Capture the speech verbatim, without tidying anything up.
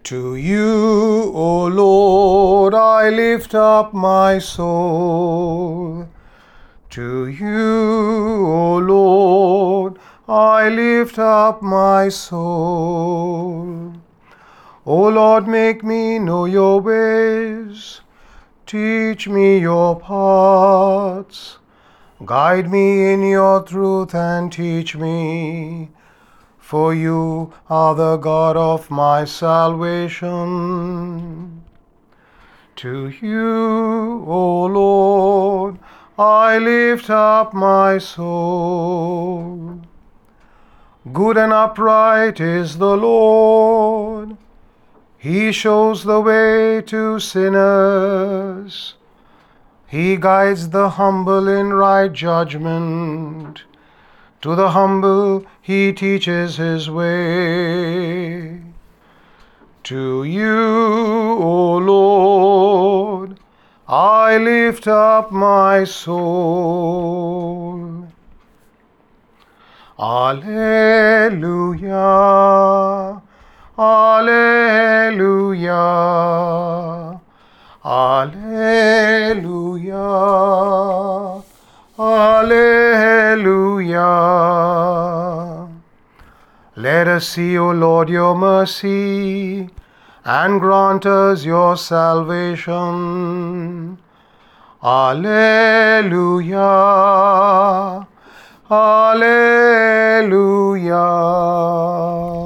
To you, O Lord, I lift up my soul. To you, O Lord, I lift up my soul. O Lord, make me know your ways. Teach me your paths. Guide me in your truth and teach me. For you are the God of my salvation. To you, O Lord, I lift up my soul. Good and upright is the Lord. He shows the way to sinners. He guides the humble in right judgment. To the humble he teaches his way. To you, O Lord, I lift up my soul. Alleluia, Alleluia, Alleluia, Alleluia. Let us see, O Lord, your mercy, and grant us your salvation. Alleluia, Alleluia.